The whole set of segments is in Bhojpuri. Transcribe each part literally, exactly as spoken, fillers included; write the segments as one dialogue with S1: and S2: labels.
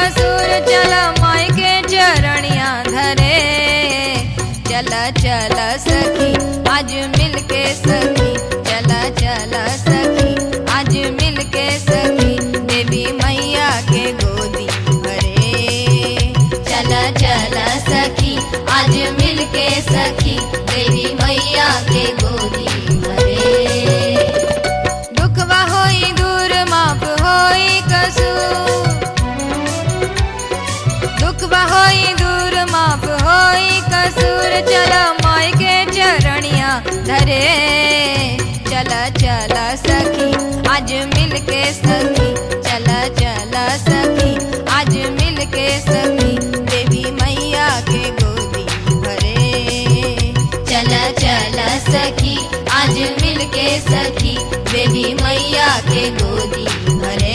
S1: कसूर, चल माई के चरणिया धरे। चला चला सखी आज मिल के सखी, चला चला सखी आज मिल के सखी, देवी मैया के गोदी भरे। चला चला सखी आज मिल के सखी, देवी मैया के गोदी भरे। दुखवा होई दूर माफ होई कसूर, दुखवा होई दूर माफ होई कसूर, चला माई के चरणिया धरे। चला चला सखी आज मिल के सखी, चला चला सखी आज मिल के सखी, देवी मैया के गोदी भरे। चला चला सखी आज मिल के सखी, देवी मैया के गोदी भरे।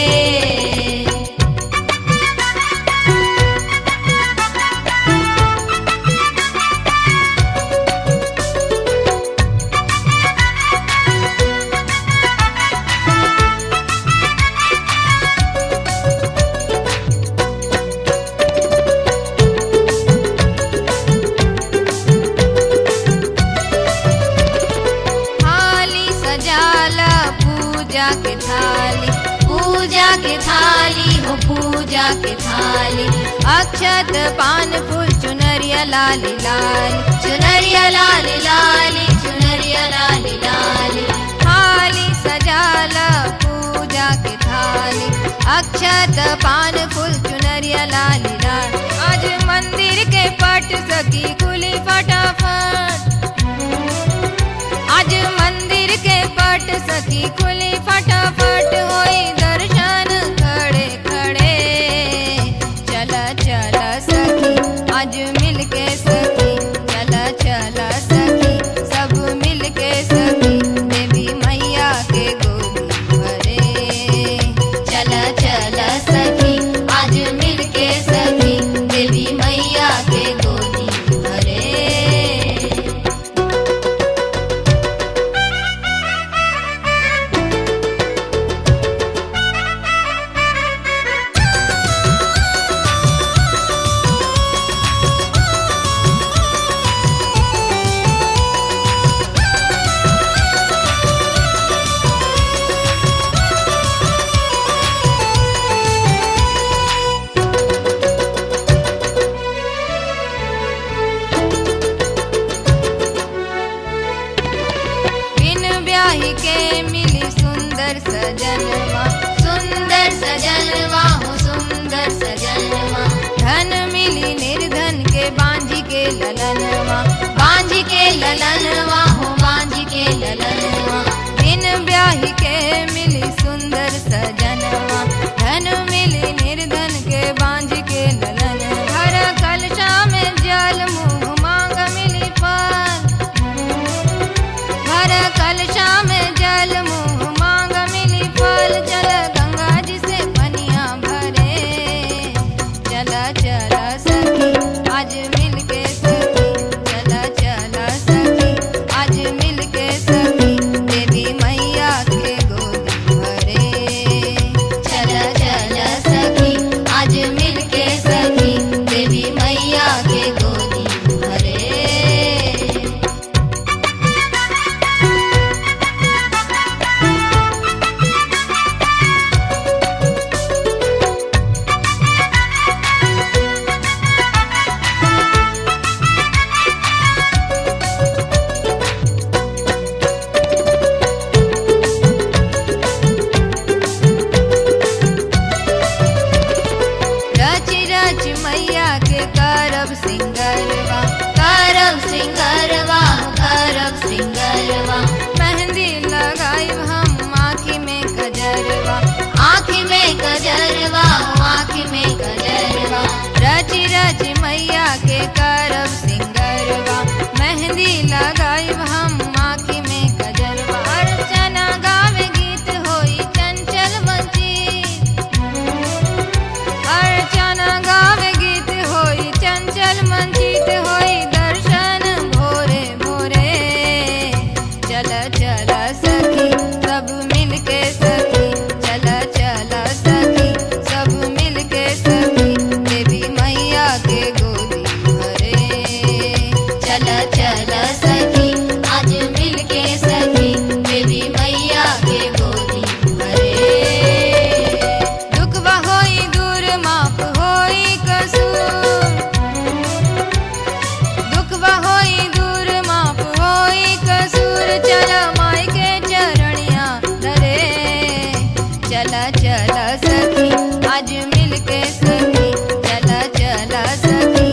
S1: पूजा के थाली, पूजा के थाली हो पूजा के थाली, अक्षत पान फूल चुनरिया लाली लाली, चुनरिया लाली लाली, चुनरिया लाली लाली। थाली सजाला पूजा के थाली, अक्षत पान फूल चुनरिया लाली लाली। आज मंदिर के पट सखी खुली फटाफट, आज मंदिर के पट सखी खुली फटाफट, होई दर्शन खड़े खड़े। चला चला सखी आज मिल के सखी, चला चला सखी सब मिल के सखी, देवी मैया के गोदी भरे। चला चला सखी आज मिल के सखी, देवी मैया के गोदी भरे। के मिली सुंदर सजनवा, सुंदर सजनवा हो सुंदर सजनवा। धन मिली निर्धन के बांझी के ललनवा, बांझी के ललनवा हो बांझी के ललनवा। बिन ब्याही के मिली सुंदर सजनवा, धन मिली निर्धन के बांझी के ललनवा। हर कलशा में जल मुँह मांग मिली फल, हर कलशा में जल मुँह मांग मिली फल। चल गंगा जी से पनिया भरे। चला चला सखी आज मिल के सखी, चला चला सखी आज मिल के सखी, देवी मैया के गोदी भरे। चला चला सखी आज मिल के सखी, देवी मैया के गोदी भरे। मैया के करब सिंगरवा, करब सिंगरवा, करब सिंगरवा। मेहंदी लगाई हम आँखी में गजरवा, आँखी में गजरवा, आँखी में गजरवा। रची रची मैया के करब सिंगरवा, मेहंदी लगाई हम आँखी में गजरवा। अर्चना गावे गीत होई चंचल वंचित, अर्चना गावे गीत होई चंचल वंचित। होई दर्शन भोरे भोरे। चला चला सखी सब मिल के सखी, चला चला सखी सब मिल के सखी। चल सखी आज मिल के सखी देवी मैया के गोदी भरे। दुखवा होई दूर माफ होई कसूर, दुखवा होई दूर माफ होई कसूर। चला माई के चरणिया धरे, चला चला सखी आज मिल के सखी, चला चला सखी